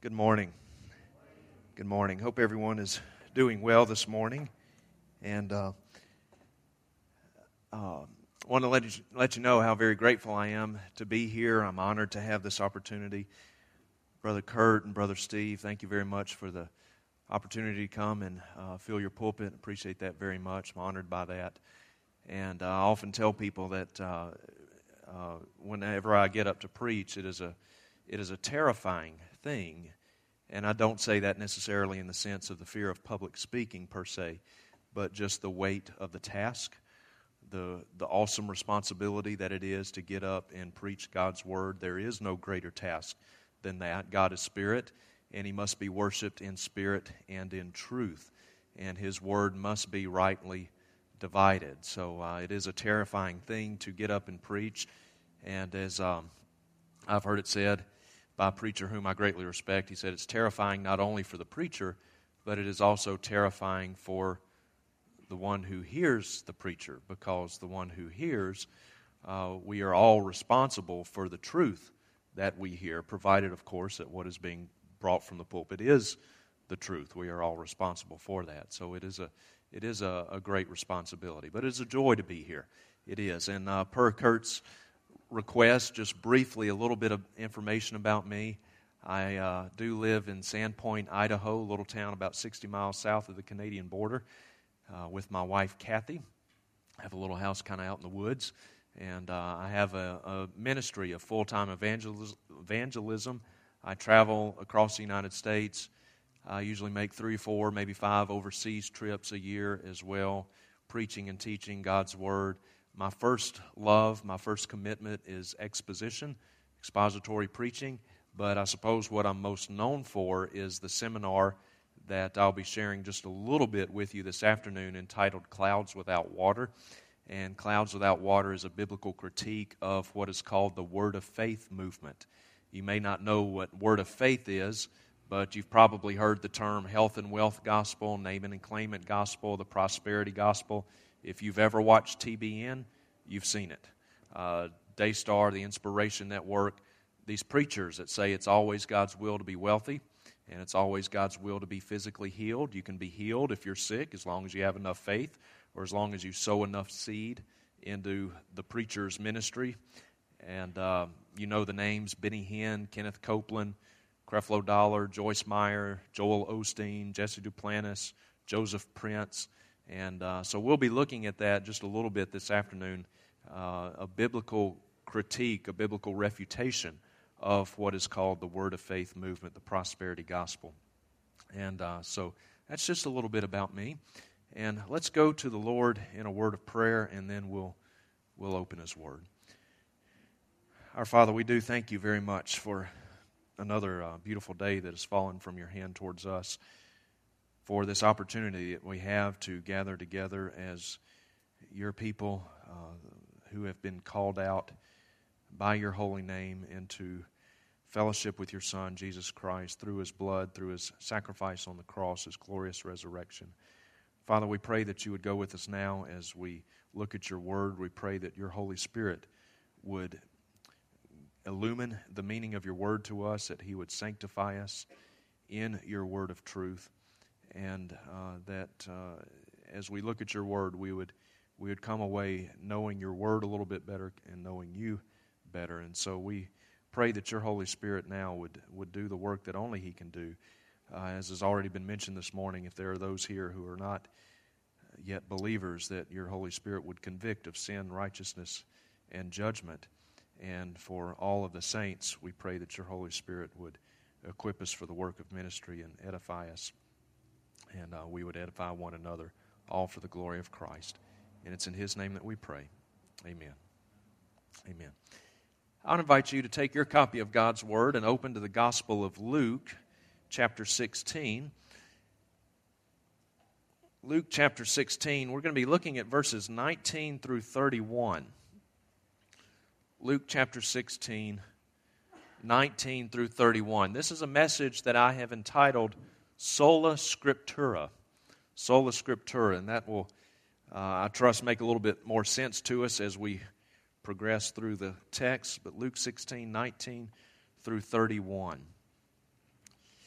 Good morning. Good morning. Hope everyone is doing well this morning. And want to let you know how very grateful I am to be here. I'm honored to have this opportunity. Brother Kurt and Brother Steve, thank you very much for the opportunity to come and fill your pulpit. Appreciate that very much. I'm honored by that. And I often tell people that whenever I get up to preach, it is a terrifying thing. And I don't say that necessarily in the sense of the fear of public speaking per se, but just the weight of the task, the awesome responsibility that it is to get up and preach God's Word. There is no greater task than that. God is Spirit, and He must be worshiped in spirit and in truth. And His Word must be rightly divided. So it is a terrifying thing to get up and preach. And as I've heard it said by a preacher whom I greatly respect, he said it's terrifying not only for the preacher, but it is also terrifying for the one who hears the preacher, because the one who hears, we are all responsible for the truth that we hear, provided, of course, that what is being brought from the pulpit is the truth. We are all responsible for that. So it is a great responsibility, but it's a joy to be here. It is. And per Kurt's request, just briefly, a little bit of information about me. I do live in Sandpoint, Idaho, a little town about 60 miles south of the Canadian border, with my wife, Kathy. I have a little house kind of out in the woods, and I have a ministry of full-time evangelism. I travel across the United States. I usually make 3 or 4, maybe 5 overseas trips a year as well, preaching and teaching God's Word. My first love, my first commitment is expository preaching, but I suppose what I'm most known for is the seminar that I'll be sharing just a little bit with you this afternoon, entitled Clouds Without Water. And Clouds Without Water is a biblical critique of what is called the Word of Faith movement. You may not know what Word of Faith is, but you've probably heard the term health and wealth gospel, name it and claim it gospel, the prosperity gospel. If you've ever watched TBN, you've seen it. Daystar, the Inspiration Network, these preachers that say it's always God's will to be wealthy, and it's always God's will to be physically healed. You can be healed if you're sick as long as you have enough faith, or as long as you sow enough seed into the preacher's ministry. And you know the names: Benny Hinn, Kenneth Copeland, Creflo Dollar, Joyce Meyer, Joel Osteen, Jesse Duplantis, Joseph Prince. And so we'll be looking at that just a little bit this afternoon, a biblical critique, a biblical refutation of what is called the Word of Faith movement, the prosperity gospel. And so that's just a little bit about me. And let's go to the Lord in a word of prayer, and then we'll open His Word. Our Father, we do thank You very much for another beautiful day that has fallen from Your hand towards us, for this opportunity that we have to gather together as Your people who have been called out by Your holy name into fellowship with Your Son, Jesus Christ, through His blood, through His sacrifice on the cross, His glorious resurrection. Father, we pray that You would go with us now as we look at Your Word. We pray that Your Holy Spirit would illumine the meaning of Your Word to us, that He would sanctify us in Your Word of truth, and that as we look at Your Word, we would come away knowing Your Word a little bit better and knowing You better. And so we pray that Your Holy Spirit now would do the work that only He can do. As has already been mentioned this morning, if there are those here who are not yet believers, that Your Holy Spirit would convict of sin, righteousness, and judgment. And for all of the saints, we pray that Your Holy Spirit would equip us for the work of ministry and edify us. And we would edify one another, all for the glory of Christ. And it's in His name that we pray. Amen. Amen. I would invite you to take your copy of God's Word and open to the Gospel of Luke, chapter 16. Luke chapter 16, we're going to be looking at verses 19 through 31. Luke chapter 16, 19 through 31. This is a message that I have entitled Sola Scriptura. Sola Scriptura, and that will, I trust, make a little bit more sense to us as we progress through the text. But Luke 16, 19 through 31.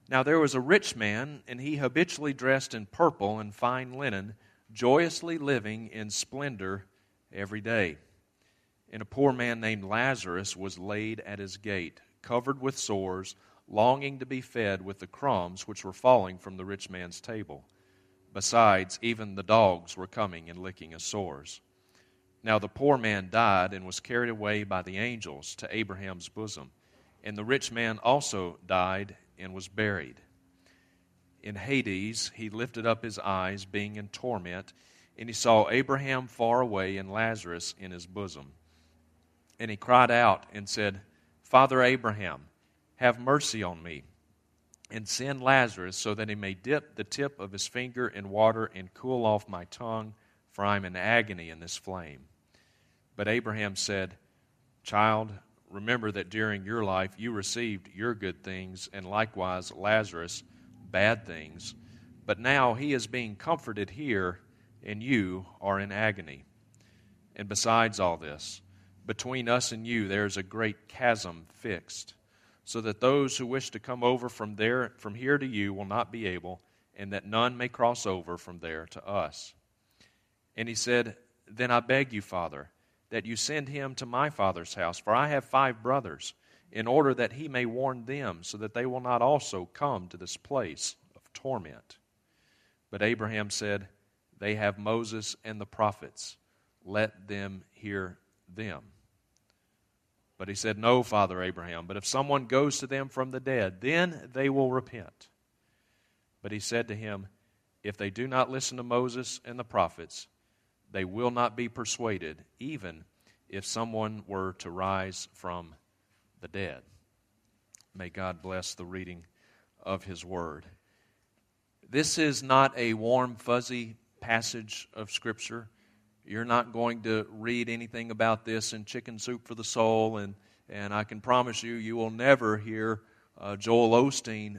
Now there was a rich man, and he habitually dressed in purple and fine linen, joyously living in splendor every day. And a poor man named Lazarus was laid at his gate, covered with sores, longing to be fed with the crumbs which were falling from the rich man's table. Besides, even the dogs were coming and licking his sores. Now the poor man died and was carried away by the angels to Abraham's bosom. And the rich man also died and was buried. In Hades he lifted up his eyes, being in torment, and he saw Abraham far away and Lazarus in his bosom. And he cried out and said, Father Abraham, have mercy on me, and send Lazarus so that he may dip the tip of his finger in water and cool off my tongue, for I am in agony in this flame. But Abraham said, Child, remember that during your life you received your good things, and likewise Lazarus bad things. But now he is being comforted here, and you are in agony. And besides all this, between us and you there is a great chasm fixed, so that those who wish to come over from here to you will not be able, and that none may cross over from there to us. And he said, Then I beg you, Father, that you send him to my father's house, for I have 5 brothers, in order that he may warn them, so that they will not also come to this place of torment. But Abraham said, They have Moses and the prophets. Let them hear them. But he said, No, Father Abraham, but if someone goes to them from the dead, then they will repent. But he said to him, If they do not listen to Moses and the prophets, they will not be persuaded, even if someone were to rise from the dead. May God bless the reading of His Word. This is not a warm, fuzzy passage of Scripture. You're not going to read anything about this in Chicken Soup for the Soul, and I can promise you, you will never hear Joel Osteen,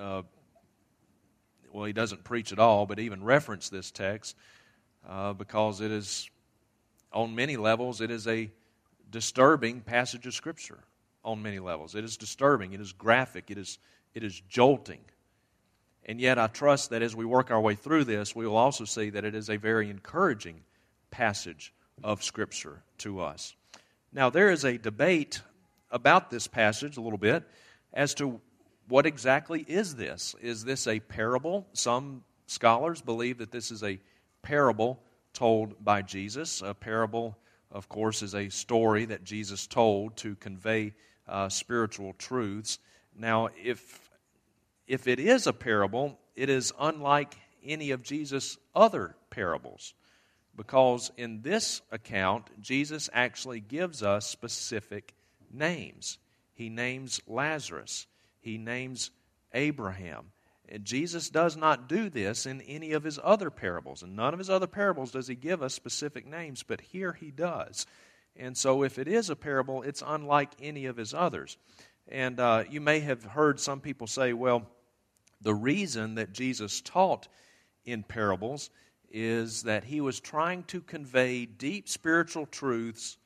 well, he doesn't preach at all, but even reference this text, because it is, on many levels, it is a disturbing passage of Scripture. On many levels, it is disturbing, it is graphic, it is jolting. And yet I trust that as we work our way through this, we will also see that it is a very encouraging passage of Scripture to us. Now, there is a debate about this passage a little bit as to what exactly is this. Is this a parable? Some scholars believe that this is a parable told by Jesus. A parable, of course, is a story that Jesus told to convey spiritual truths. Now, if it is a parable, it is unlike any of Jesus' other parables, because in this account, Jesus actually gives us specific names. He names Lazarus. He names Abraham. And Jesus does not do this in any of His other parables. In none of His other parables does He give us specific names, but here He does. And so if it is a parable, it's unlike any of His others. And you may have heard some people say, well, the reason that Jesus taught in parables is that He was trying to convey deep spiritual truths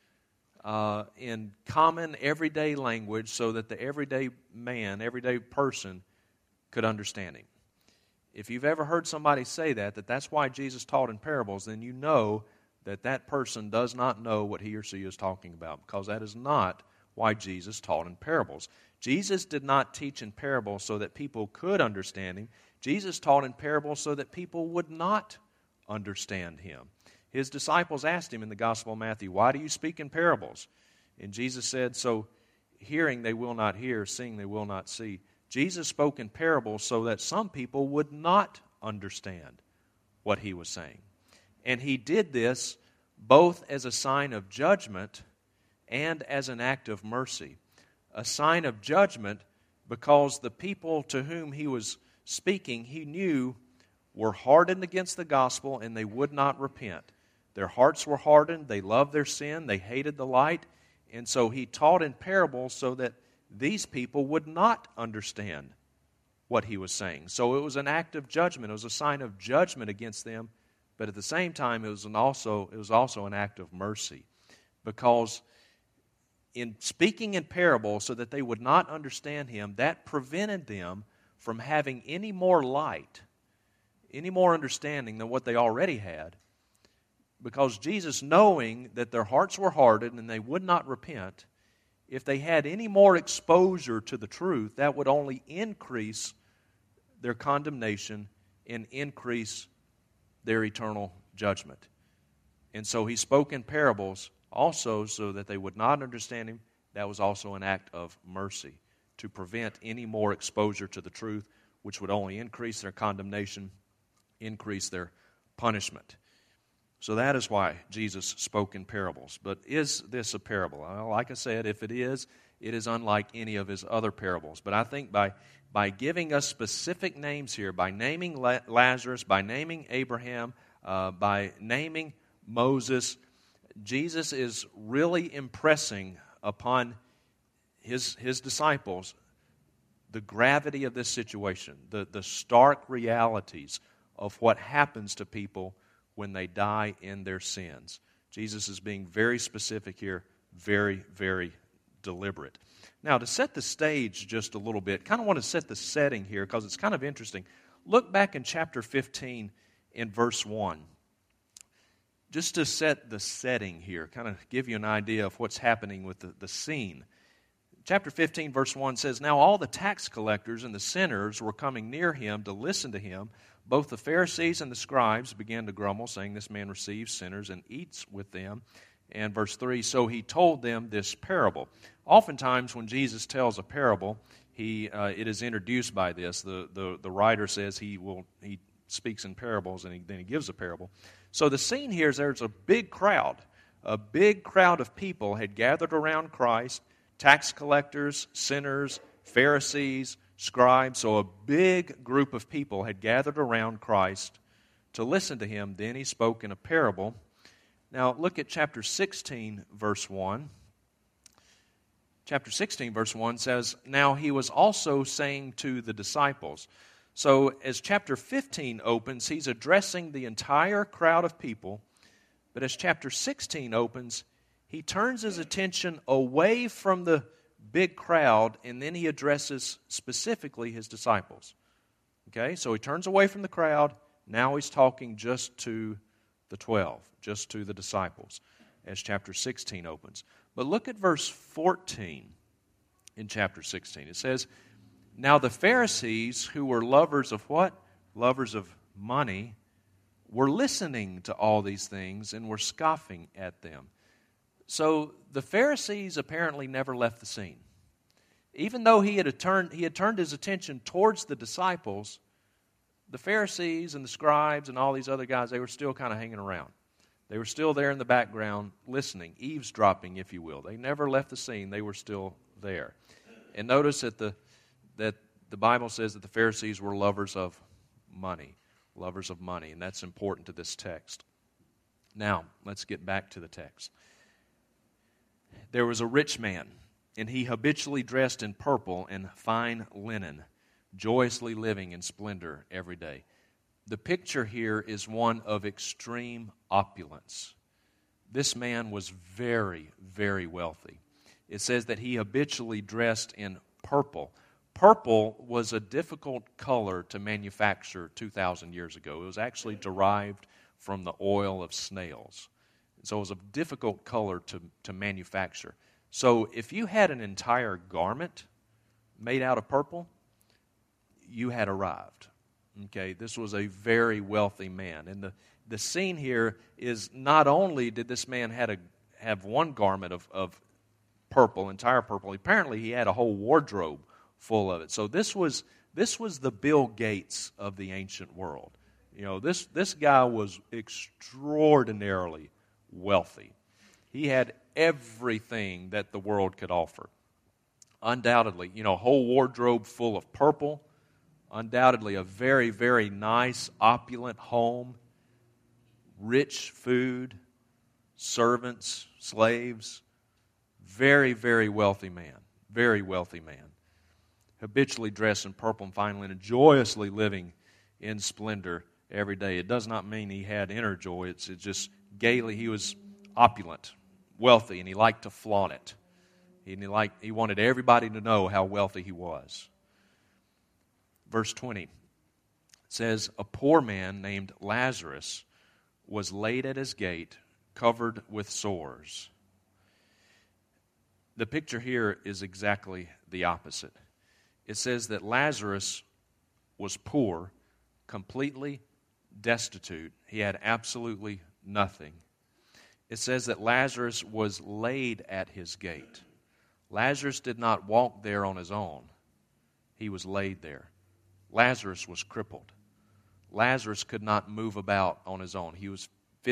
in common everyday language so that the everyday man, everyday person could understand Him. If you've ever heard somebody say that that's why Jesus taught in parables, then you know that that person does not know what he or she is talking about, because that is not why Jesus taught in parables. Jesus did not teach in parables so that people could understand Him. Jesus taught in parables so that people would not understand Him. His disciples asked Him in the Gospel of Matthew, "Why do you speak in parables?" And Jesus said, "So hearing they will not hear, seeing they will not see." Jesus spoke in parables so that some people would not understand what He was saying. And He did this both as a sign of judgment and as an act of mercy. A sign of judgment because the people to whom He was speaking, He knew were hardened against the gospel and they would not repent. Their hearts were hardened, they loved their sin, they hated the light, and so He taught in parables so that these people would not understand what He was saying. So it was an act of judgment. It was a sign of judgment against them, but at the same time it was also an act of mercy, because in speaking in parables so that they would not understand Him, that prevented them from having any more light, any more understanding than what they already had, because Jesus, knowing that their hearts were hardened and they would not repent, if they had any more exposure to the truth, that would only increase their condemnation and increase their eternal judgment. And so he spoke in parables also so that they would not understand him. That was also an act of mercy to prevent any more exposure to the truth, which would only increase their condemnation, increase their punishment. So that is why Jesus spoke in parables. But is this a parable? Well, like I said, if it is unlike any of his other parables. But I think by giving us specific names here, by naming Lazarus, by naming Abraham, by naming Moses, Jesus is really impressing upon his disciples the gravity of this situation, the stark realities of what happens to people when they die in their sins. Jesus is being very specific here, very, very deliberate. Now, to set the stage just a little bit, kind of want to set the setting here because it's kind of interesting. Look back in chapter 15 in verse 1. Just to set the setting here, kind of give you an idea of what's happening with the scene. Chapter 15, verse 1 says, "Now all the tax collectors and the sinners were coming near him to listen to him. Both the Pharisees and the scribes began to grumble, saying, 'This man receives sinners and eats with them.'" And verse 3, "So he told them this parable." Oftentimes when Jesus tells a parable, it is introduced by this. The writer says he speaks in parables and then he gives a parable. So the scene here is there's a big crowd. A big crowd of people had gathered around Christ, tax collectors, sinners, Pharisees, scribes. So a big group of people had gathered around Christ to listen to him. Then he spoke in a parable. Now look at chapter 16, verse 1. Chapter 16, verse 1 says, "Now he was also saying to the disciples." So as chapter 15 opens, he's addressing the entire crowd of people. But as chapter 16 opens, he turns his attention away from the big crowd, and then he addresses specifically his disciples. Okay, so he turns away from the crowd. Now he's talking just to the 12, just to the disciples, as chapter 16 opens. But look at verse 14 in chapter 16. It says, "Now the Pharisees, who were lovers of what? Lovers of money, were listening to all these things and were scoffing at them." So the Pharisees apparently never left the scene. Even though he had turned his attention towards the disciples, the Pharisees and the scribes and all these other guys, they were still kind of hanging around. They were still there in the background listening, eavesdropping, if you will. They never left the scene. They were still there. And notice that the Bible says that the Pharisees were lovers of money, and that's important to this text. Now, let's get back to the text. "There was a rich man, and he habitually dressed in purple and fine linen, joyously living in splendor every day." The picture here is one of extreme opulence. This man was very, very wealthy. It says that he habitually dressed in purple. Purple was a difficult color to manufacture 2,000 years ago. It was actually derived from the oil of snails. So it was a difficult color to manufacture. So if you had an entire garment made out of purple, you had arrived. Okay, this was a very wealthy man. And the scene here is not only did this man have one garment of purple, entire purple, apparently he had a whole wardrobe full of it. So this was the Bill Gates of the ancient world. You know, this guy was extraordinarily wealthy. He had everything that the world could offer. Undoubtedly, a whole wardrobe full of purple. Undoubtedly a very, very nice, opulent home. Rich food, servants, slaves. Very, very wealthy man. Very wealthy man. Habitually dressed in purple and fine linen, joyously living in splendor every day. It does not mean he had inner joy. It's just gaily. He was opulent, wealthy, and he liked to flaunt it. He wanted everybody to know how wealthy he was. Verse 20 says, "A poor man named Lazarus was laid at his gate, covered with sores." The picture here is exactly the opposite. It says that Lazarus was poor, completely destitute. He had absolutely nothing. It says that Lazarus was laid at his gate. Lazarus did not walk there on his own. He was laid there. Lazarus was crippled. Lazarus could not move about on his own. He was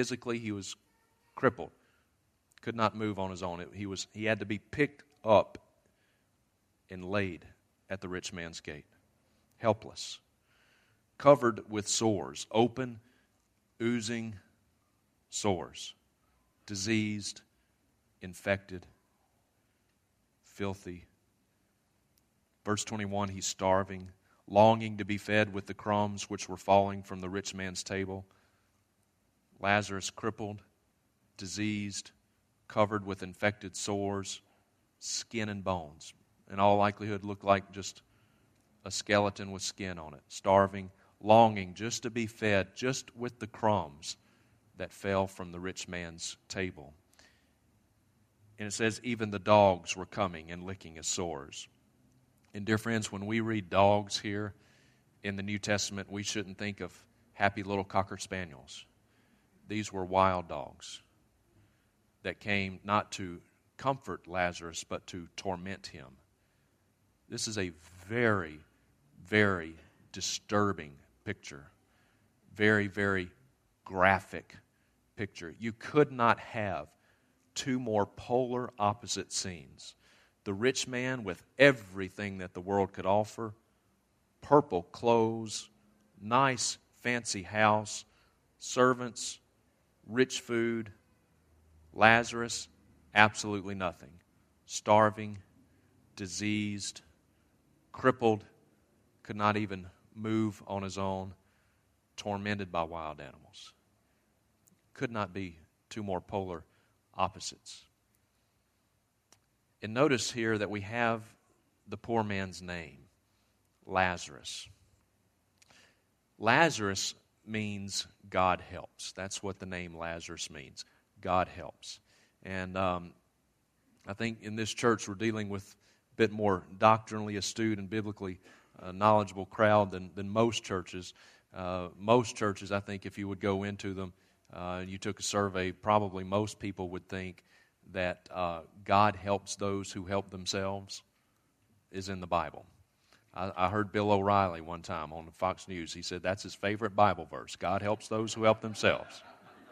crippled. Could not move on his own. He had to be picked up and laid at the rich man's gate. Helpless. Covered with sores. Open, oozing sores. Diseased, infected, filthy. Verse 21, he's starving, longing to be fed with the crumbs which were falling from the rich man's table. Lazarus crippled, diseased, covered with infected sores, skin and bones. In all likelihood, looked like just a skeleton with skin on it. Starving, longing just to be fed, just with the crumbs that fell from the rich man's table. And it says even the dogs were coming and licking his sores. And dear friends, when we read dogs here in the New Testament, we shouldn't think of happy little cocker spaniels. These were wild dogs that came not to comfort Lazarus, but to torment him. This is a very, very disturbing picture. Very, very graphic picture. You could not have two more polar opposite scenes. The rich man with everything that the world could offer, purple clothes, nice fancy house, servants, rich food. Lazarus, absolutely nothing. Starving, diseased, crippled, could not even move on his own, tormented by wild animals. Could not be two more polar opposites. And notice here that we have the poor man's name, Lazarus. Lazarus means God helps. That's what the name Lazarus means. God helps. And I think in this church we're dealing with a bit more doctrinally astute and biblically knowledgeable crowd than most churches. Most churches, I think, if you would go into them, you took a survey, probably most people would think that God helps those who help themselves is in the Bible. I heard Bill O'Reilly one time on Fox News. He said that's his favorite Bible verse. God helps those who help themselves.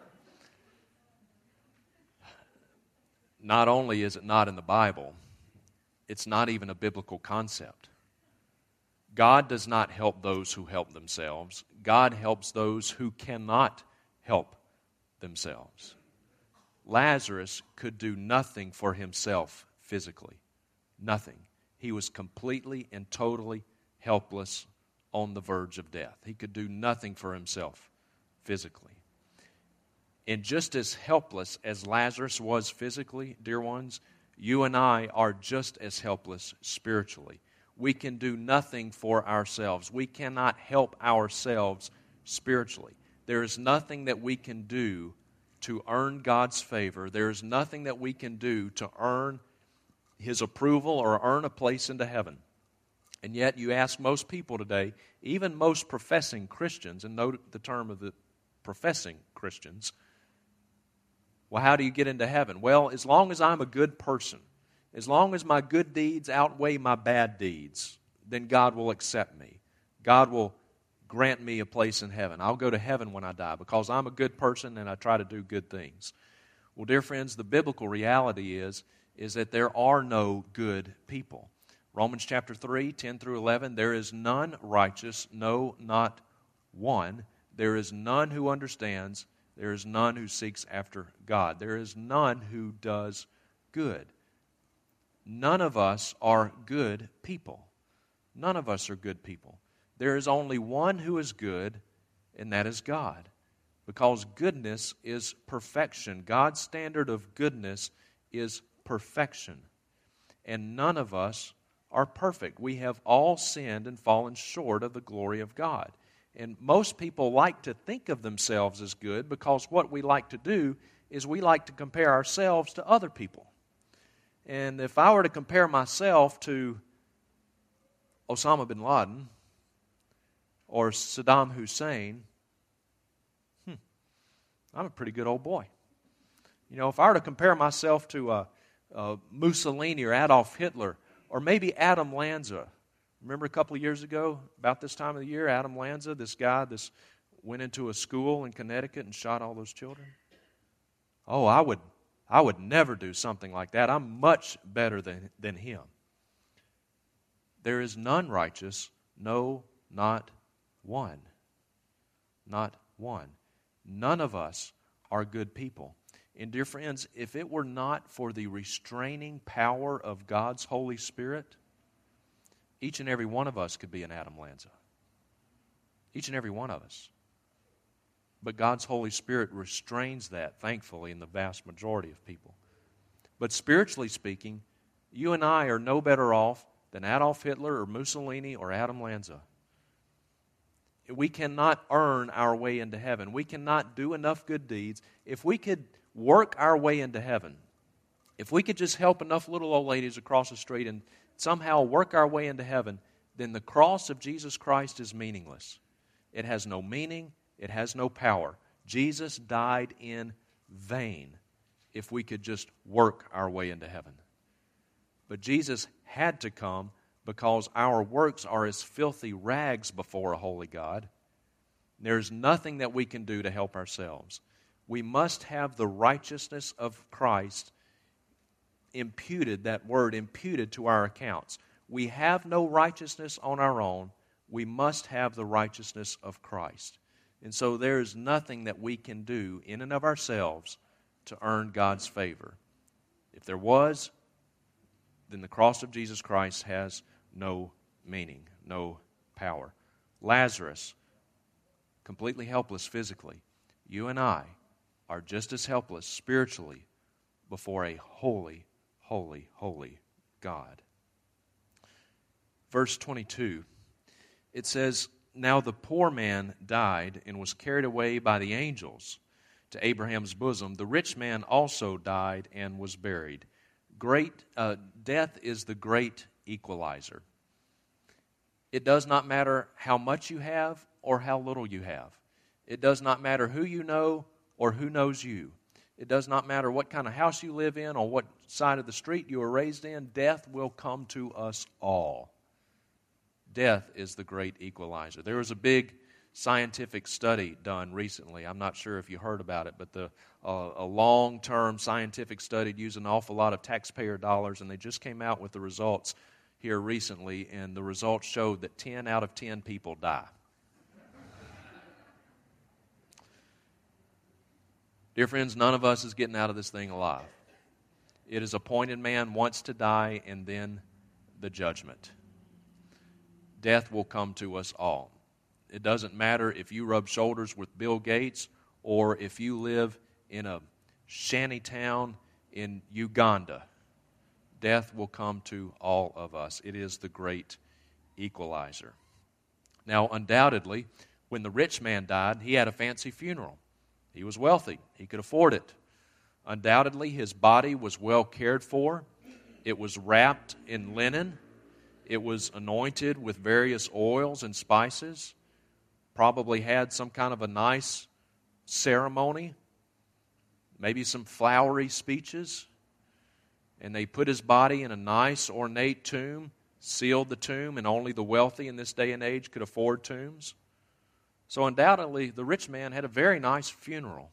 Not only is it not in the Bible, it's not even a biblical concept. God does not help those who help themselves. God helps those who cannot help themselves. Lazarus could do nothing for himself physically. Nothing. He was completely and totally helpless on the verge of death. He could do nothing for himself physically. And just as helpless as Lazarus was physically, dear ones, you and I are just as helpless spiritually. We can do nothing for ourselves. We cannot help ourselves spiritually. There is nothing that we can do to earn God's favor. There is nothing that we can do to earn His approval or earn a place into heaven. And yet you ask most people today, even most professing Christians, and note the term of the professing Christians, well, how do you get into heaven? Well, as long as I'm a good person, as long as my good deeds outweigh my bad deeds, then God will accept me. God will grant me a place in heaven. I'll go to heaven when I die because I'm a good person and I try to do good things. Well, dear friends, the biblical reality is that there are no good people. Romans chapter 3, 10 through 11, there is none righteous, no, not one. There is none who understands. There is none who seeks after God. There is none who does good. None of us are good people. None of us are good people. There is only one who is good, and that is God. Because goodness is perfection. God's standard of goodness is perfection. And none of us are perfect. We have all sinned and fallen short of the glory of God. And most people like to think of themselves as good because what we like to do is we like to compare ourselves to other people. And if I were to compare myself to Osama bin Laden or Saddam Hussein, I'm a pretty good old boy. If I were to compare myself to Mussolini or Adolf Hitler or maybe Adam Lanza. Remember a couple of years ago, about this time of the year, Adam Lanza, this guy, went into a school in Connecticut and shot all those children? Oh, I would never do something like that. I'm much better than him. There is none righteous, no, not one. Not one. None of us are good people. And dear friends, if it were not for the restraining power of God's Holy Spirit, each and every one of us could be an Adam Lanza. Each and every one of us. But God's Holy Spirit restrains that, thankfully, in the vast majority of people. But spiritually speaking, you and I are no better off than Adolf Hitler or Mussolini or Adam Lanza. We cannot earn our way into heaven. We cannot do enough good deeds. If we could work our way into heaven, if we could just help enough little old ladies across the street and somehow work our way into heaven, then the cross of Jesus Christ is meaningless. It has no meaning. It has no power. Jesus died in vain if we could just work our way into heaven. But Jesus had to come because our works are as filthy rags before a holy God. There's nothing that we can do to help ourselves. We must have the righteousness of Christ imputed, that word imputed to our accounts. We have no righteousness on our own. We must have the righteousness of Christ. And so there is nothing that we can do in and of ourselves to earn God's favor. If there was, then the cross of Jesus Christ has no meaning, no power. Lazarus, completely helpless physically. You and I are just as helpless spiritually before a holy, holy, holy God. Verse 22, it says, "Now the poor man died and was carried away by the angels to Abraham's bosom. The rich man also died and was buried." Death is the great equalizer. It does not matter how much you have or how little you have. It does not matter who you know or who knows you. It does not matter what kind of house you live in or what side of the street you were raised in. Death will come to us all. Death is the great equalizer. There was a big scientific study done recently. I'm not sure if you heard about it, but a long-term scientific study used an awful lot of taxpayer dollars, and they just came out with the results here recently, and the results showed that 10 out of 10 people die. Dear friends, none of us is getting out of this thing alive. It is appointed man once to die, and then the judgment. Death will come to us all. It doesn't matter if you rub shoulders with Bill Gates or if you live in a shanty town in Uganda. Death will come to all of us. It is the great equalizer. Now, undoubtedly, when the rich man died, he had a fancy funeral. He was wealthy. He could afford it. Undoubtedly, his body was well cared for. It was wrapped in linen. It was anointed with various oils and spices. Probably had some kind of a nice ceremony. Maybe some flowery speeches. And they put his body in a nice, ornate tomb, sealed the tomb, and only the wealthy in this day and age could afford tombs. So undoubtedly, the rich man had a very nice funeral.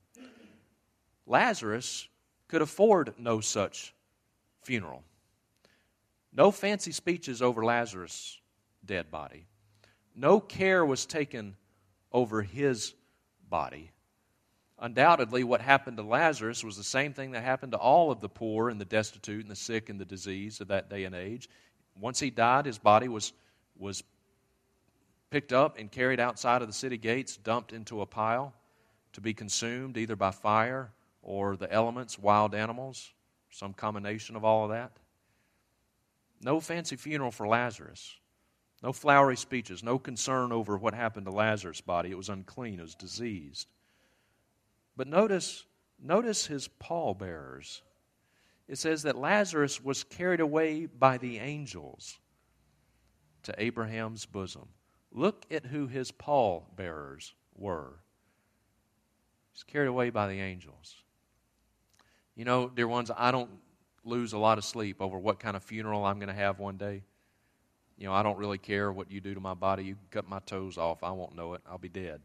Lazarus could afford no such funeral. No fancy speeches over Lazarus' dead body. No care was taken over his body. Undoubtedly, what happened to Lazarus was the same thing that happened to all of the poor and the destitute and the sick and the diseased of that day and age. Once he died, his body was picked up and carried outside of the city gates, dumped into a pile to be consumed either by fire or the elements, wild animals, some combination of all of that. No fancy funeral for Lazarus. No flowery speeches. No concern over what happened to Lazarus' body. It was unclean. It was diseased. But notice his pallbearers. It says that Lazarus was carried away by the angels to Abraham's bosom. Look at who his pallbearers were. He's carried away by the angels. You know, dear ones, I don't lose a lot of sleep over what kind of funeral I'm going to have one day. You know, I don't really care what you do to my body. You cut my toes off, I won't know it. I'll be dead.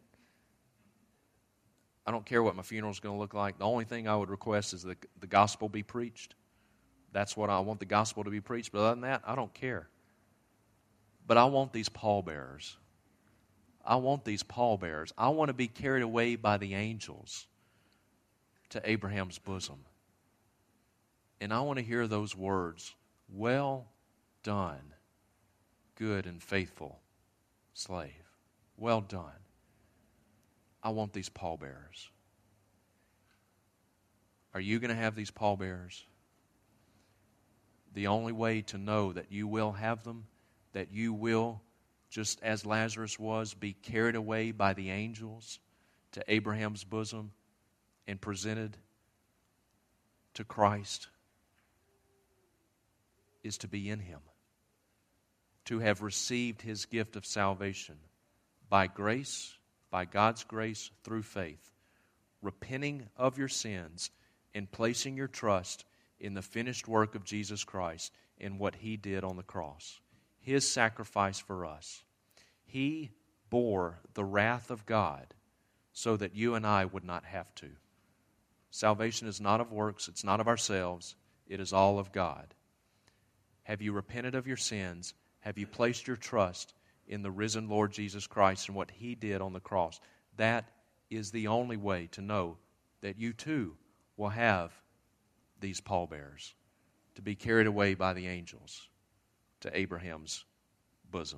I don't care what my funeral's going to look like. The only thing I would request is that the gospel be preached. That's what I want, the gospel to be preached. But other than that, I don't care. But I want these pallbearers. I want these pallbearers. I want to be carried away by the angels to Abraham's bosom. And I want to hear those words, "Well done, good and faithful slave. Well done." I want these pallbearers. Are you going to have these pallbearers? The only way to know that you will have them, that you will, just as Lazarus was, be carried away by the angels to Abraham's bosom and presented to Christ, is to be in Him, to have received His gift of salvation by grace, by God's grace through faith, repenting of your sins and placing your trust in the finished work of Jesus Christ and what He did on the cross. His sacrifice for us. He bore the wrath of God so that you and I would not have to. Salvation is not of works, it's not of ourselves, it is all of God. Have you repented of your sins? Have you placed your trust in the risen Lord Jesus Christ and what He did on the cross? That is the only way to know that you too will have these pallbearers, to be carried away by the angels to Abraham's bosom.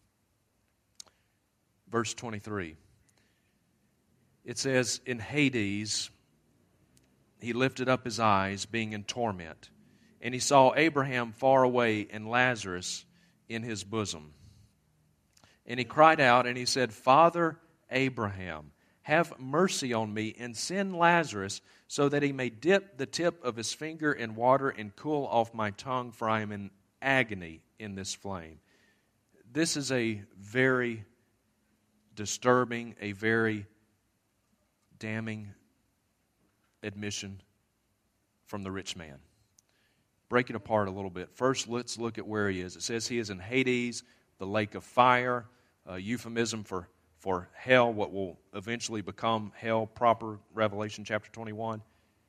Verse 23. It says, "In Hades he lifted up his eyes, being in torment, and he saw Abraham far away and Lazarus in his bosom. And he cried out and he said, 'Father Abraham, have mercy on me and send Lazarus so that he may dip the tip of his finger in water and cool off my tongue, for I am in agony in this flame.'" This is a very disturbing, a very damning admission from the rich man. Break it apart a little bit. First, let's look at where he is. It says he is in Hades, the lake of fire, a euphemism for hell, what will eventually become hell proper, Revelation chapter 21.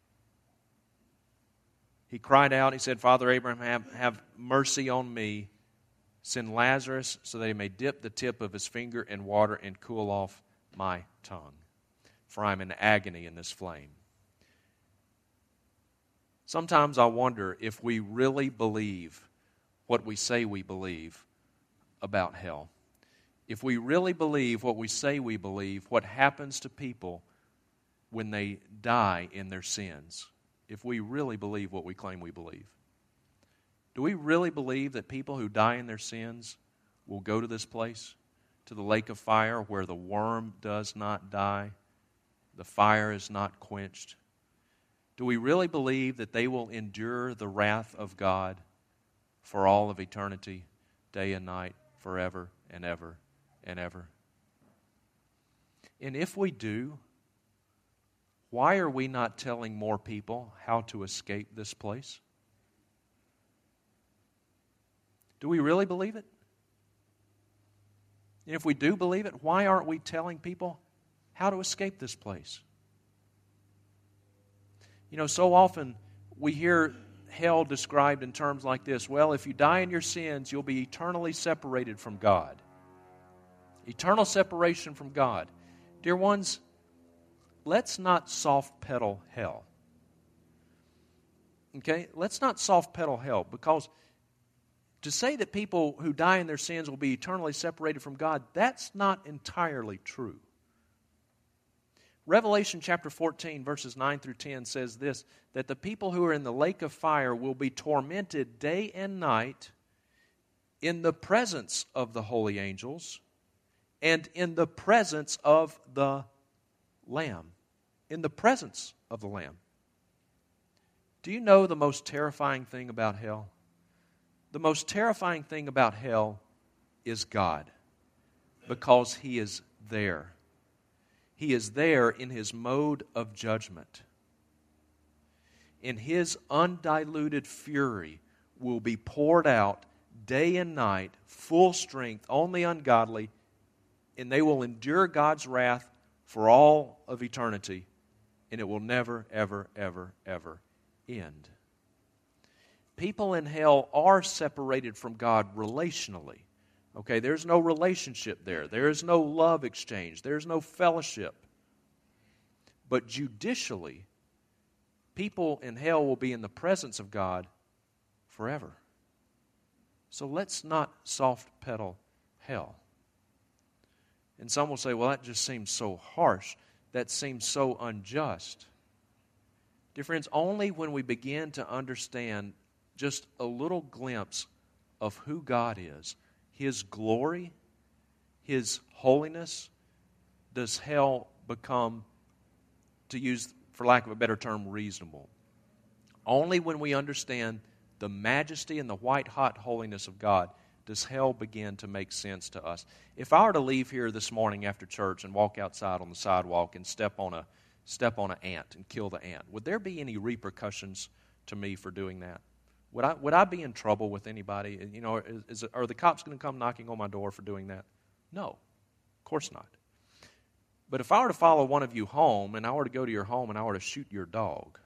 He cried out, he said, "Father Abraham, have mercy on me. Send Lazarus so that he may dip the tip of his finger in water and cool off my tongue, for I am in agony in this flame." Sometimes I wonder if we really believe what we say we believe about hell. If we really believe what we say we believe, what happens to people when they die in their sins. If we really believe what we claim we believe. Do we really believe that people who die in their sins will go to this place, to the lake of fire where the worm does not die, the fire is not quenched? Do we really believe that they will endure the wrath of God for all of eternity, day and night, forever and ever and ever? And if we do, why are we not telling more people how to escape this place? Do we really believe it? And if we do believe it, why aren't we telling people how to escape this place? You know, so often we hear hell described in terms like this. Well, if you die in your sins, you'll be eternally separated from God. Eternal separation from God. Dear ones, let's not soft pedal hell. Okay? Let's not soft pedal hell, because to say that people who die in their sins will be eternally separated from God, that's not entirely true. Revelation chapter 14, verses 9 through 10 says this, that the people who are in the lake of fire will be tormented day and night in the presence of the holy angels, and in the presence of the Lamb. In the presence of the Lamb. Do you know the most terrifying thing about hell? The most terrifying thing about hell is God, because He is there. He is there in His mode of judgment. And His undiluted fury will be poured out day and night, full strength, on the ungodly, and they will endure God's wrath for all of eternity, and it will never, ever, ever, ever end. People in hell are separated from God relationally. Okay, there's no relationship there. There is no love exchange. There's no fellowship. But judicially, people in hell will be in the presence of God forever. So let's not soft pedal hell. And some will say, well, that just seems so harsh. That seems so unjust. Dear friends, only when we begin to understand just a little glimpse of who God is, His glory, His holiness, does hell become, to use, for lack of a better term, reasonable. Only when we understand the majesty and the white-hot holiness of God does hell begin to make sense to us. If I were to leave here this morning after church and walk outside on the sidewalk and step on an ant and kill the ant, would there be any repercussions to me for doing that? Would I be in trouble with anybody? You know, are the cops going to come knocking on my door for doing that? No, of course not. But if I were to follow one of you home, and I were to go to your home and I were to shoot your dog,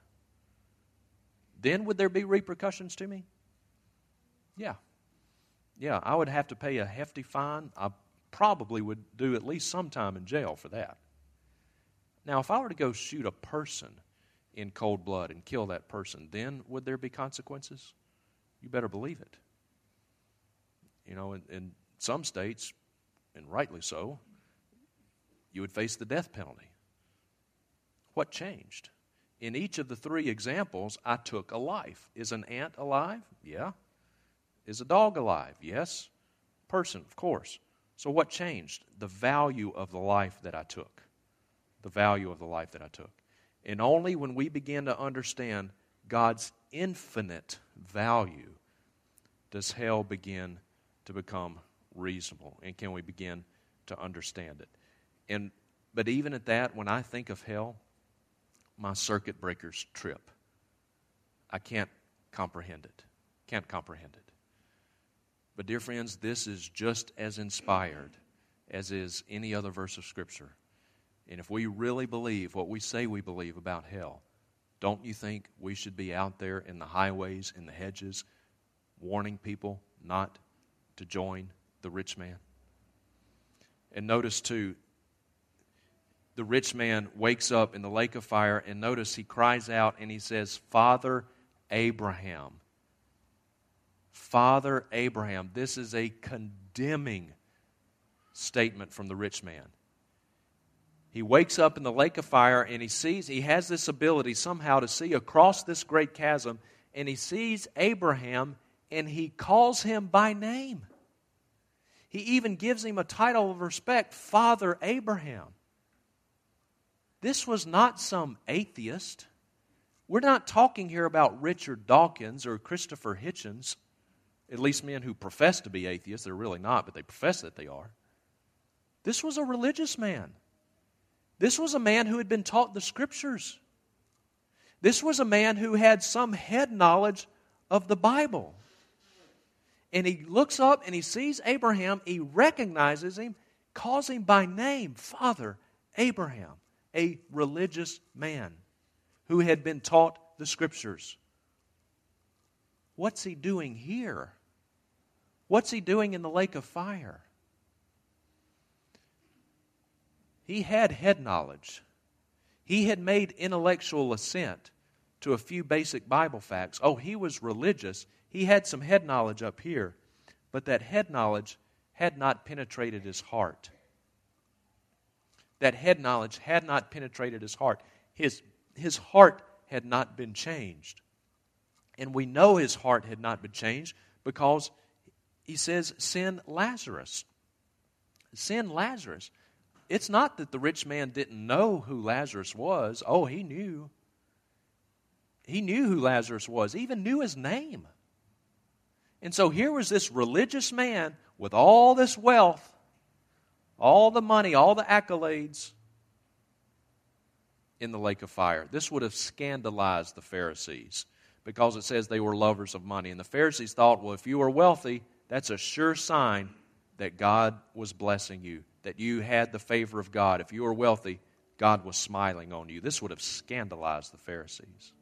then would there be repercussions to me? Yeah. Yeah, I would have to pay a hefty fine. I probably would do at least some time in jail for that. Now, if I were to go shoot a person in cold blood and kill that person, then would there be consequences? You better believe it. You know, in some states, and rightly so, you would face the death penalty. What changed? In each of the three examples, I took a life. Is an ant alive? Yeah. Is a dog alive? Yes. Person, of course. So what changed? The value of the life that I took. The value of the life that I took. And only when we begin to understand God's infinite value does hell begin to become reasonable, and can we begin to understand it. But even at that, when I think of hell, my circuit breakers trip. I can't comprehend it. Can't comprehend it. But dear friends, this is just as inspired as is any other verse of Scripture. And if we really believe what we say we believe about hell, don't you think we should be out there in the highways, in the hedges, warning people not to join the rich man? And notice too, the rich man wakes up in the lake of fire, and notice he cries out and he says, Father Abraham. Father Abraham. This is a condemning statement from the rich man. He wakes up in the lake of fire and he has this ability somehow to see across this great chasm, and he sees Abraham and he calls him by name. He even gives him a title of respect, Father Abraham. This was not some atheist. We're not talking here about Richard Dawkins or Christopher Hitchens, at least men who profess to be atheists. They're really not, but they profess that they are. This was a religious man. This was a man who had been taught the Scriptures. This was a man who had some head knowledge of the Bible. And he looks up and he sees Abraham. He recognizes him, calls him by name, Father Abraham, a religious man who had been taught the Scriptures. What's he doing here? What's he doing in the lake of fire? He had head knowledge. He had made intellectual assent to a few basic Bible facts. Oh, he was religious. He had some head knowledge up here, but that head knowledge had not penetrated his heart. That head knowledge had not penetrated his heart. His heart had not been changed. And we know his heart had not been changed because he says, send Lazarus. Send Lazarus. It's not that the rich man didn't know who Lazarus was. Oh, he knew. He knew who Lazarus was, even knew his name. And so here was this religious man with all this wealth, all the money, all the accolades, in the lake of fire. This would have scandalized the Pharisees because it says they were lovers of money. And the Pharisees thought, well, if you were wealthy, that's a sure sign that God was blessing you, that you had the favor of God. If you were wealthy, God was smiling on you. This would have scandalized the Pharisees.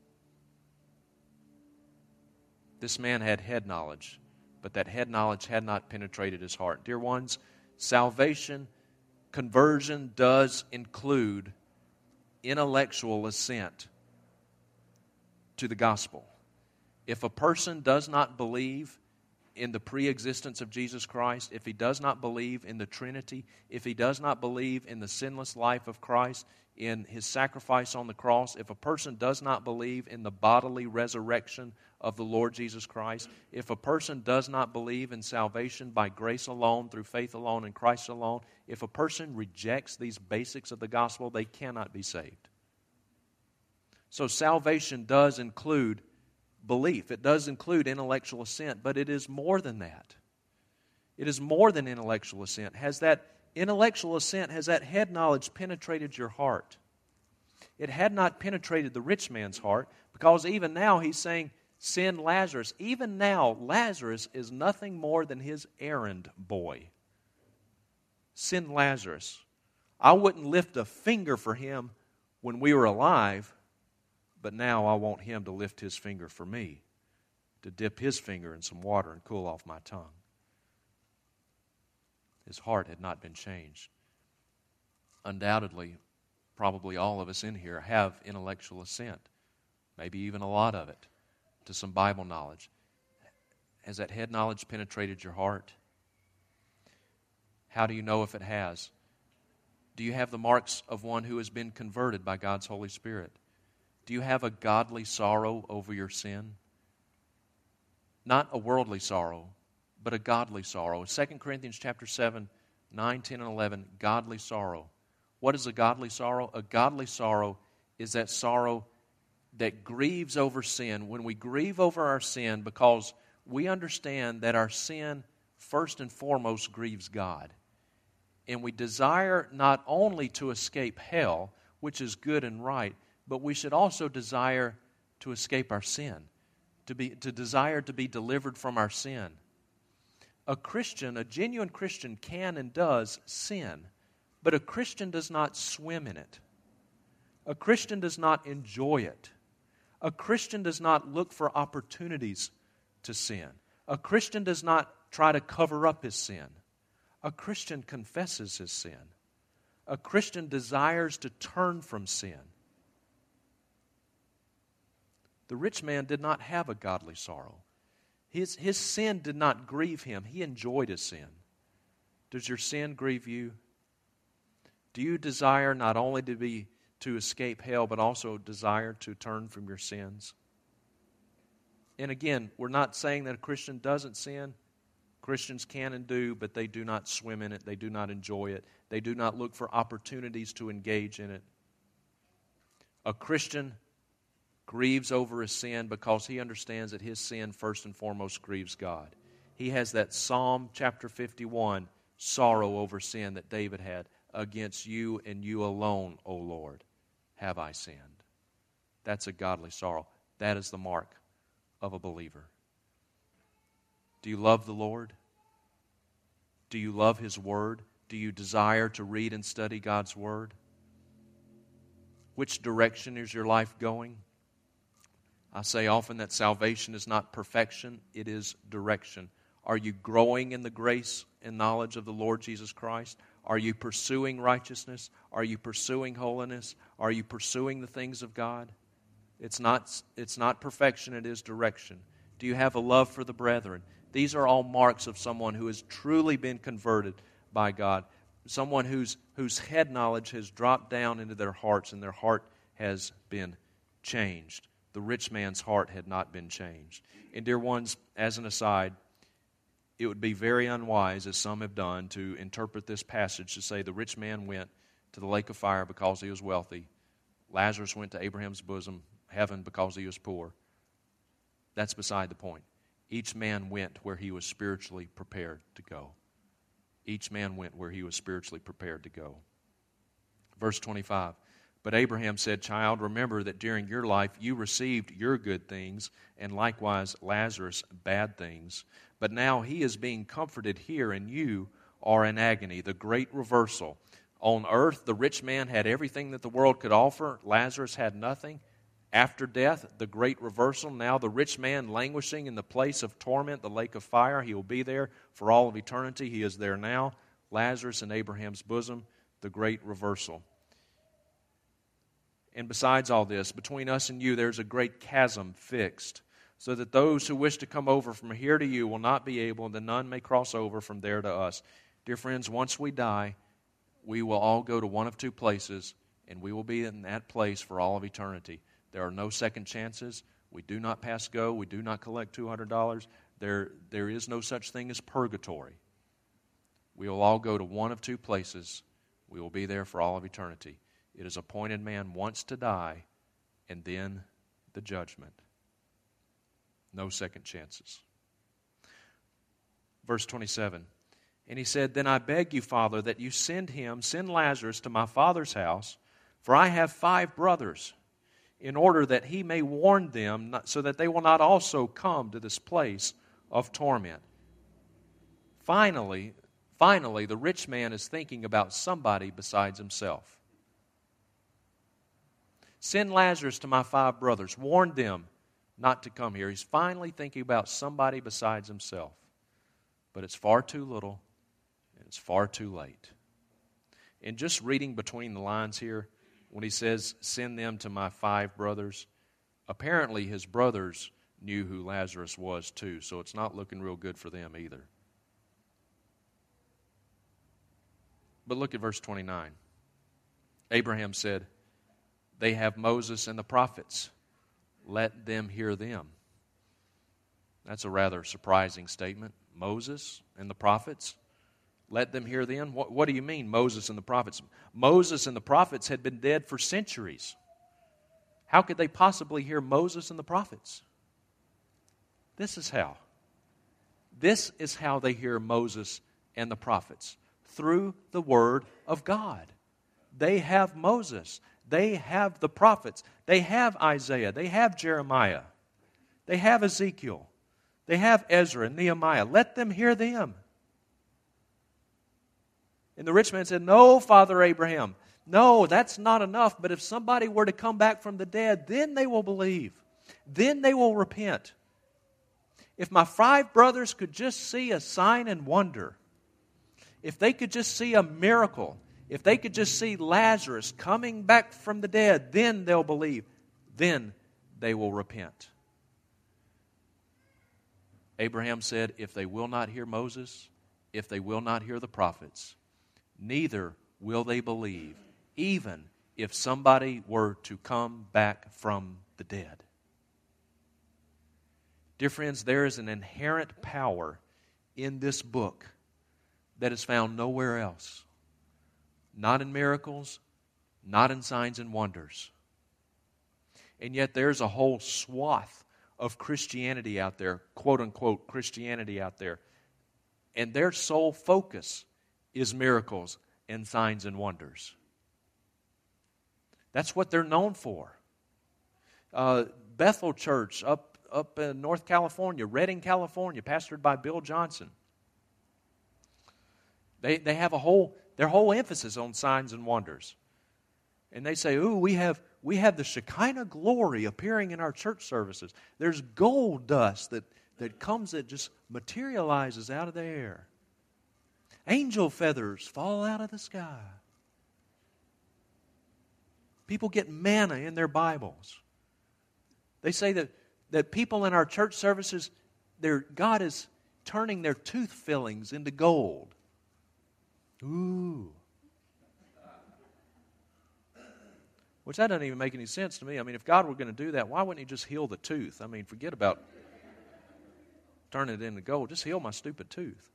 This man had head knowledge, but that head knowledge had not penetrated his heart. Dear ones, salvation, conversion does include intellectual assent to the gospel. If a person does not believe in the pre-existence of Jesus Christ, if he does not believe in the Trinity, if he does not believe in the sinless life of Christ, in His sacrifice on the cross, if a person does not believe in the bodily resurrection of the Lord Jesus Christ, if a person does not believe in salvation by grace alone, through faith alone, in Christ alone, if a person rejects these basics of the gospel, they cannot be saved. So salvation does include belief. It does include intellectual assent, but it is more than that. It is more than intellectual assent. Has that intellectual assent, has that head knowledge penetrated your heart? It had not penetrated the rich man's heart, because even now he's saying, send Lazarus. Even now, Lazarus is nothing more than his errand boy. Send Lazarus. I wouldn't lift a finger for him when we were alive, but now I want him to lift his finger for me, to dip his finger in some water and cool off my tongue. His heart had not been changed. Undoubtedly, probably all of us in here have intellectual assent, maybe even a lot of it, to some Bible knowledge. Has that head knowledge penetrated your heart? How do you know if it has? Do you have the marks of one who has been converted by God's Holy Spirit? Do you have a godly sorrow over your sin? Not a worldly sorrow, but a godly sorrow. 2 Corinthians chapter 7, 9, 10, and 11, godly sorrow. What is a godly sorrow? A godly sorrow is that sorrow that grieves over sin. When we grieve over our sin, because we understand that our sin first and foremost grieves God. And we desire not only to escape hell, which is good and right, but we should also desire to escape our sin, to desire to be delivered from our sin. A Christian, a genuine Christian, can and does sin, but a Christian does not swim in it. A Christian does not enjoy it. A Christian does not look for opportunities to sin. A Christian does not try to cover up his sin. A Christian confesses his sin. A Christian desires to turn from sin. The rich man did not have a godly sorrow. His sin did not grieve him. He enjoyed his sin. Does your sin grieve you? Do you desire not only to escape hell, but also desire to turn from your sins? And again, we're not saying that a Christian doesn't sin. Christians can and do, but they do not swim in it. They do not enjoy it. They do not look for opportunities to engage in it. A Christian grieves over his sin because he understands that his sin first and foremost grieves God. He has that Psalm chapter 51 sorrow over sin that David had. Against you and you alone, O Lord, have I sinned. That's a godly sorrow. That is the mark of a believer. Do you love the Lord? Do you love His Word? Do you desire to read and study God's Word? Which direction is your life going? I say often that salvation is not perfection, it is direction. Are you growing in the grace and knowledge of the Lord Jesus Christ? Are you pursuing righteousness? Are you pursuing holiness? Are you pursuing the things of God? It's not perfection, it is direction. Do you have a love for the brethren? These are all marks of someone who has truly been converted by God. Someone whose head knowledge has dropped down into their hearts and their heart has been changed. The rich man's heart had not been changed. And dear ones, as an aside, it would be very unwise, as some have done, to interpret this passage to say the rich man went to the lake of fire because he was wealthy. Lazarus went to Abraham's bosom, heaven, because he was poor. That's beside the point. Each man went where he was spiritually prepared to go. Each man went where he was spiritually prepared to go. Verse 25, but Abraham said, Child, remember that during your life you received your good things, and likewise Lazarus bad things. But now he is being comforted here, and you are in agony. The great reversal. On earth, the rich man had everything that the world could offer. Lazarus had nothing. After death, the great reversal. Now the rich man languishing in the place of torment, the lake of fire. He will be there for all of eternity. He is there now. Lazarus in Abraham's bosom, the great reversal. And besides all this, between us and you, there's a great chasm fixed, so that those who wish to come over from here to you will not be able, and that none may cross over from there to us. Dear friends, once we die, we will all go to one of two places, and we will be in that place for all of eternity. There are no second chances. We do not pass go. We do not collect $200. There is no such thing as purgatory. We will all go to one of two places. We will be there for all of eternity. It is appointed man once to die, and then the judgment. No second chances. Verse 27, and he said, Then I beg you, Father, that you send Lazarus to my father's house, for I have 5 brothers, in order that he may warn them, so that they will not also come to this place of torment. Finally, the rich man is thinking about somebody besides himself. Send Lazarus to my 5 brothers. Warn them not to come here. He's finally thinking about somebody besides himself. But it's far too little, and it's far too late. And just reading between the lines here, when he says, send them to my 5 brothers, apparently his brothers knew who Lazarus was too, so it's not looking real good for them either. But look at verse 29. Abraham said, They have Moses and the prophets. Let them hear them. That's a rather surprising statement. Moses and the prophets? Let them hear them? What do you mean, Moses and the prophets? Moses and the prophets had been dead for centuries. How could they possibly hear Moses and the prophets? This is how. This is how they hear Moses and the prophets. Through the Word of God. They have Moses. They have the prophets. They have Isaiah. They have Jeremiah. They have Ezekiel. They have Ezra and Nehemiah. Let them hear them. And the rich man said, No, Father Abraham. No, that's not enough. But if somebody were to come back from the dead, then they will believe. Then they will repent. If my 5 brothers could just see a sign and wonder, if they could just see a miracle, if they could just see Lazarus coming back from the dead, then they'll believe. Then they will repent. Abraham said, if they will not hear Moses, if they will not hear the prophets, neither will they believe, even if somebody were to come back from the dead. Dear friends, there is an inherent power in this book that is found nowhere else. Not in miracles, not in signs and wonders. And yet there's a whole swath of Christianity out there, quote-unquote Christianity out there, and their sole focus is miracles and signs and wonders. That's what they're known for. Bethel Church up in North California, Redding, California, pastored by Bill Johnson. They have their whole emphasis on signs and wonders. And they say, ooh, we have the Shekinah glory appearing in our church services. There's gold dust that comes, that just materializes out of the air. Angel feathers fall out of the sky. People get manna in their Bibles. They say that people in our church services, God is turning their tooth fillings into gold. Ooh. Which that doesn't even make any sense to me. I mean, if God were going to do that, why wouldn't He just heal the tooth? I mean, forget about turn it into gold. Just heal my stupid tooth.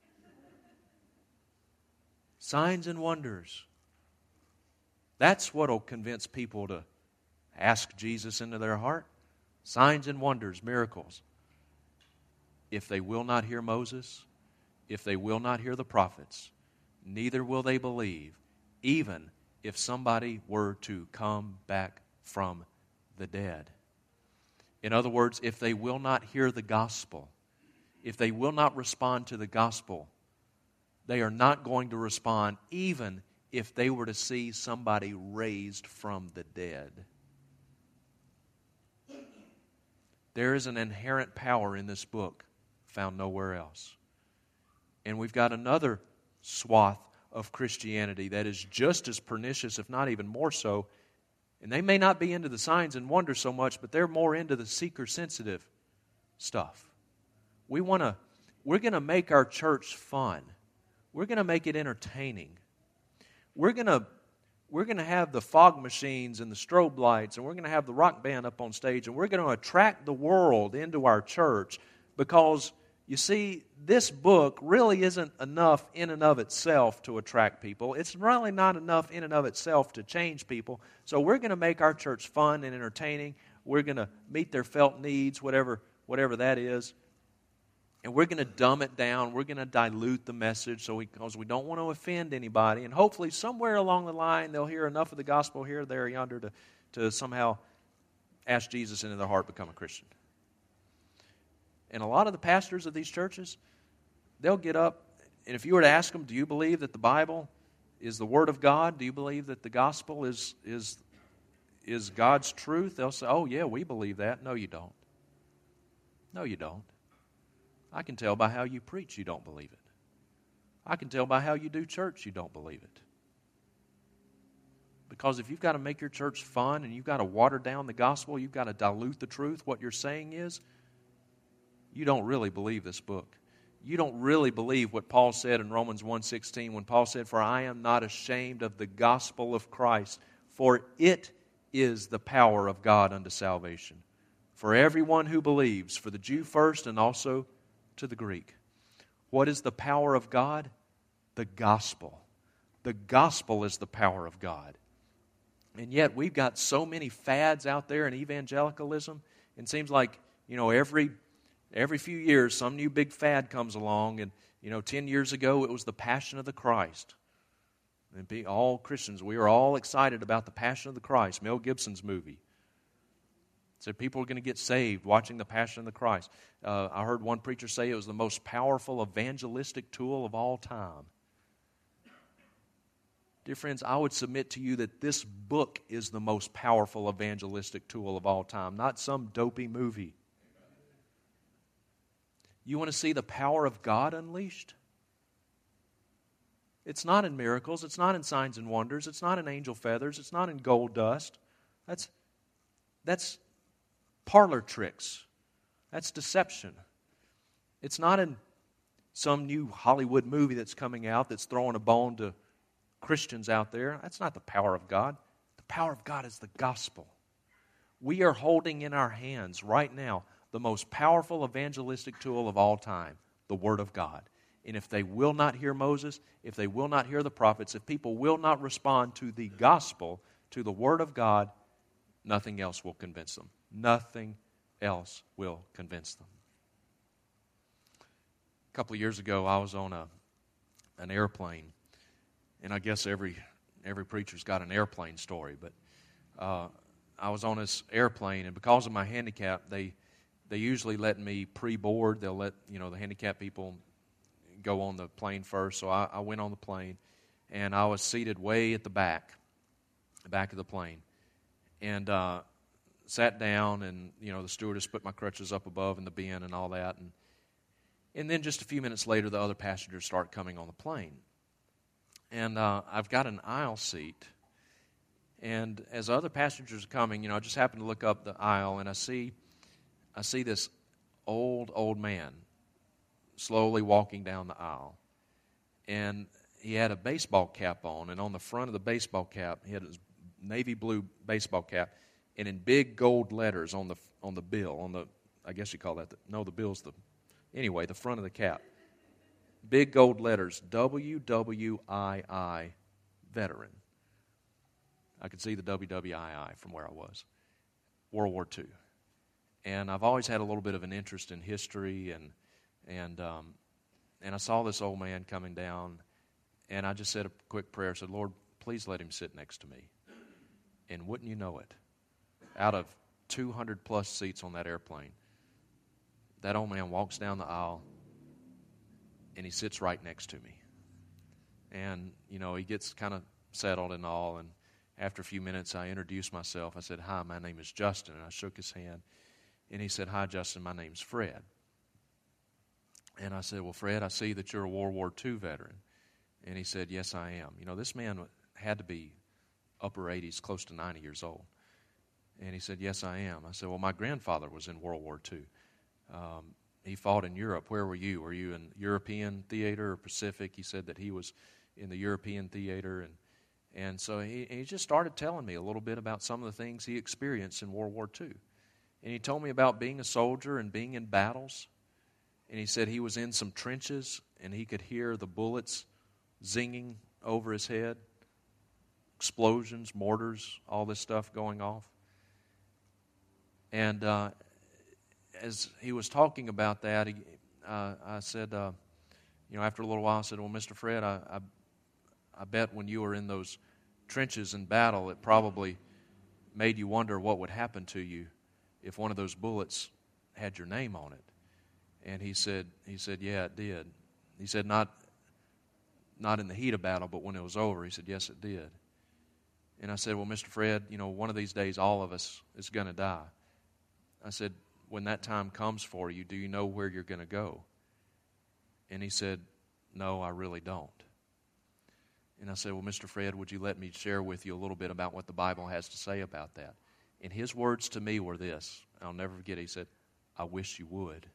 Signs and wonders. That's what will convince people to ask Jesus into their heart. Signs and wonders, miracles. If they will not hear Moses, if they will not hear the prophets, neither will they believe, even if somebody were to come back from the dead. In other words, if they will not hear the gospel, if they will not respond to the gospel, they are not going to respond even if they were to see somebody raised from the dead. There is an inherent power in this book found nowhere else. And we've got another swath of Christianity that is just as pernicious, if not even more so. And they may not be into the signs and wonders so much, but they're more into the seeker-sensitive stuff. We're going to make our church fun. We're going to make it entertaining. We're going to have the fog machines and the strobe lights, and we're going to have the rock band up on stage, and we're going to attract the world into our church because, you see, this book really isn't enough in and of itself to attract people. It's really not enough in and of itself to change people. So we're going to make our church fun and entertaining. We're going to meet their felt needs, whatever that is. And we're going to dumb it down. We're going to dilute the message because we don't want to offend anybody. And hopefully somewhere along the line they'll hear enough of the gospel here, there, yonder to somehow ask Jesus into their heart, become a Christian. And a lot of the pastors of these churches, they'll get up, and if you were to ask them, do you believe that the Bible is the Word of God? Do you believe that the gospel is God's truth? They'll say, oh yeah, we believe that. No, you don't. No, you don't. I can tell by how you preach you don't believe it. I can tell by how you do church you don't believe it. Because if you've got to make your church fun and you've got to water down the gospel, you've got to dilute the truth, what you're saying is, you don't really believe this book. You don't really believe what Paul said in Romans 1:16 when Paul said, for I am not ashamed of the gospel of Christ, for it is the power of God unto salvation. For everyone who believes, for the Jew first and also to the Greek. What is the power of God? The gospel. The gospel is the power of God. And yet we've got so many fads out there in evangelicalism. It seems like, every few years some new big fad comes along. And, 10 years ago it was the Passion of the Christ. And all Christians, we were all excited about the Passion of the Christ, Mel Gibson's movie. Said people are going to get saved watching the Passion of the Christ. I heard one preacher say it was the most powerful evangelistic tool of all time. Dear friends, I would submit to you that this book is the most powerful evangelistic tool of all time, not some dopey movie. You want to see the power of God unleashed? It's not in miracles. It's not in signs and wonders. It's not in angel feathers. It's not in gold dust. That's parlor tricks. That's deception. It's not in some new Hollywood movie that's coming out that's throwing a bone to Christians out there. That's not the power of God. The power of God is the gospel. We are holding in our hands right now the most powerful evangelistic tool of all time, the Word of God. And if they will not hear Moses, if they will not hear the prophets, if people will not respond to the gospel, to the Word of God, nothing else will convince them. Nothing else will convince them. A couple of years ago, I was on an airplane, and I guess every preacher's got an airplane story, but I was on this airplane, and because of my handicap, they usually let me pre-board. They'll let the handicapped people go on the plane first. So I went on the plane, and I was seated way at the back of the plane, and sat down, and the stewardess put my crutches up above in the bin and all that, and then just a few minutes later, the other passengers start coming on the plane, and I've got an aisle seat, and as other passengers are coming, I just happen to look up the aisle, and I see this old man slowly walking down the aisle, and he had a baseball cap on, and on the front of the baseball cap, he had his navy blue baseball cap, and in big gold letters on the bill, I guess you call that, the bill's Anyway, the front of the cap. Big gold letters, WWII, veteran. I could see the WWII from where I was. World War II. And I've always had a little bit of an interest in history, and I saw this old man coming down, and I just said a quick prayer. I said, Lord, please let him sit next to me. And wouldn't you know it, out of 200-plus seats on that airplane, that old man walks down the aisle, and he sits right next to me. And, he gets kind of settled and all, and after a few minutes, I introduced myself. I said, hi, my name is Justin, and I shook his hand. And he said, hi, Justin, my name's Fred. And I said, well, Fred, I see that you're a World War II veteran. And he said, yes, I am. This man had to be upper 80s, close to 90 years old. And he said, yes, I am. I said, well, my grandfather was in World War II. He fought in Europe. Where were you? Were you in European theater or Pacific? He said that he was in the European theater. And so he just started telling me a little bit about some of the things he experienced in World War II. And he told me about being a soldier and being in battles. And he said he was in some trenches and he could hear the bullets zinging over his head, explosions, mortars, all this stuff going off. And as he was talking about that, I said, after a little while, I said, well, Mr. Fred, I bet when you were in those trenches in battle, it probably made you wonder what would happen to you if one of those bullets had your name on it. And he said, yeah, it did. He said, not in the heat of battle, but when it was over, he said, yes, it did. And I said, well, Mr. Fred, one of these days all of us is going to die. I said, when that time comes for you, do you know where you're going to go? And he said, no, I really don't. And I said, well, Mr. Fred, would you let me share with you a little bit about what the Bible has to say about that? And his words to me were this. I'll never forget. He said, I wish you would.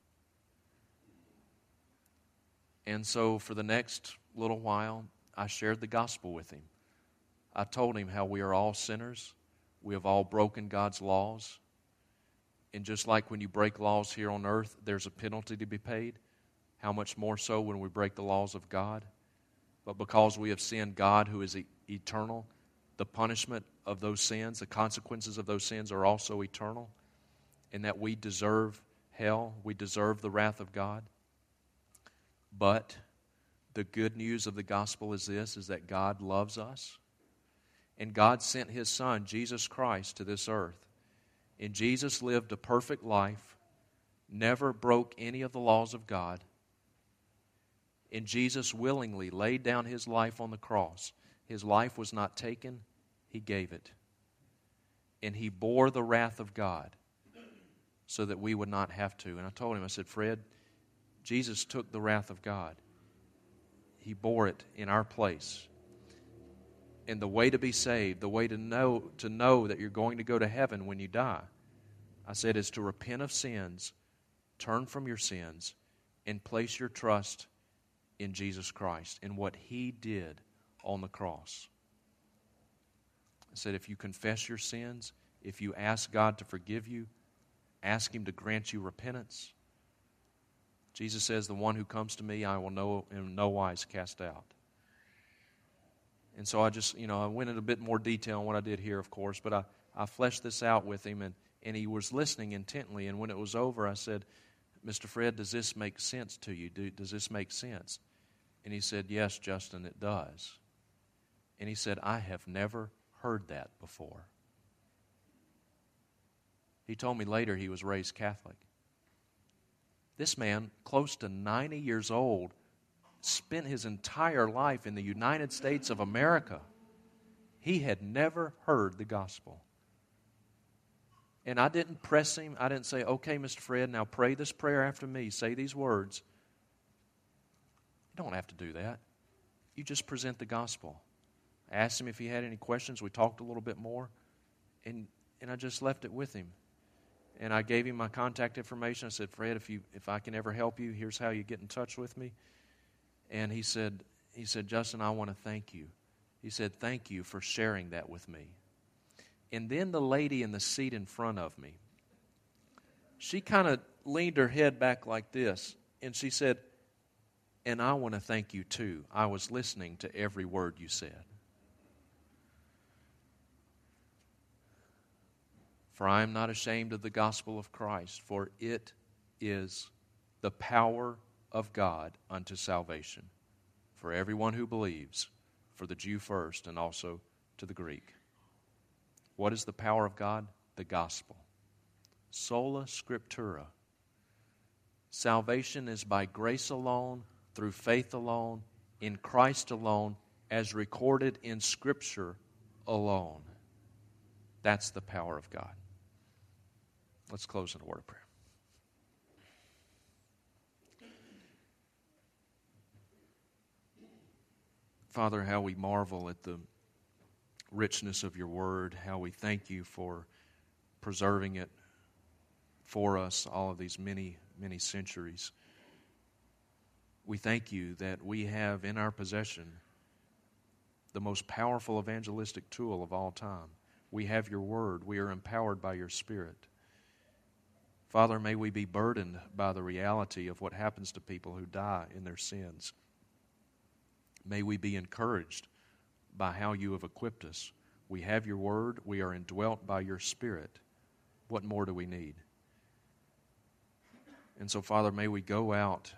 And so for the next little while, I shared the gospel with him. I told him how we are all sinners. We have all broken God's laws. And just like when you break laws here on earth, there's a penalty to be paid. How much more so when we break the laws of God? But because we have sinned, God, who is eternal, the punishment of those sins, the consequences of those sins are also eternal, and that we deserve hell, we deserve the wrath of God. But the good news of the gospel is this, is that God loves us, and God sent His Son, Jesus Christ, to this earth. And Jesus lived a perfect life, never broke any of the laws of God, and Jesus willingly laid down His life on the cross. His life was not taken, He gave it. And He bore the wrath of God so that we would not have to. And I told him, I said, Fred, Jesus took the wrath of God. He bore it in our place. And the way to be saved, the way to know that you're going to go to heaven when you die, I said, is to repent of sins, turn from your sins, and place your trust in Jesus Christ, in what He did on the cross. I said, if you confess your sins, if you ask God to forgive you, ask Him to grant you repentance, Jesus says, the one who comes to me, I will in no wise cast out. And so I just, I went into a bit more detail on what I did here, of course, but I fleshed this out with him, and he was listening intently. And when it was over, I said, Mr. Fred, does this make sense to you? Does this make sense? And he said, yes, Justin, it does. And he said, I have never heard that before. He told me later he was raised Catholic. This man, close to 90 years old, spent his entire life in the United States of America. He had never heard the gospel. And I didn't press him. I didn't say, okay, Mr. Fred, now pray this prayer after me. Say these words. You don't have to do that. You just present the gospel. I asked him if he had any questions. We talked a little bit more. And I just left it with him. And I gave him my contact information. I said, Fred, if I can ever help you, here's how you get in touch with me. And he said, Justin, I want to thank you. He said, thank you for sharing that with me. And then the lady in the seat in front of me, she kind of leaned her head back like this, and she said, "And I want to thank you too. I was listening to every word you said. For I am not ashamed of the gospel of Christ, for it is the power of God unto salvation, for everyone who believes, for the Jew first, and also to the Greek." What is the power of God? The gospel. Sola Scriptura. Salvation is by grace alone, through faith alone, in Christ alone, as recorded in Scripture alone. That's the power of God. Let's close in a word of prayer. Father, how we marvel at the richness of your word, how we thank you for preserving it for us all of these many, many centuries. We thank you that we have in our possession the most powerful evangelistic tool of all time. We have your word. We are empowered by your Spirit. Father, may we be burdened by the reality of what happens to people who die in their sins. May we be encouraged by how you have equipped us. We have your word. We are indwelt by your Spirit. What more do we need? And so, Father, may we go out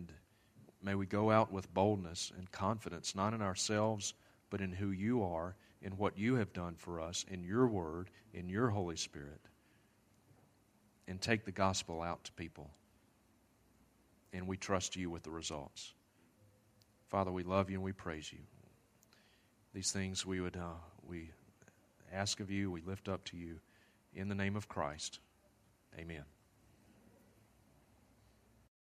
with boldness and confidence, not in ourselves, but in who you are, in what you have done for us, in your word, in your Holy Spirit, and take the gospel out to people. And we trust you with the results. Father, we love you and we praise you. These things we ask of you, we lift up to you. In the name of Christ, amen.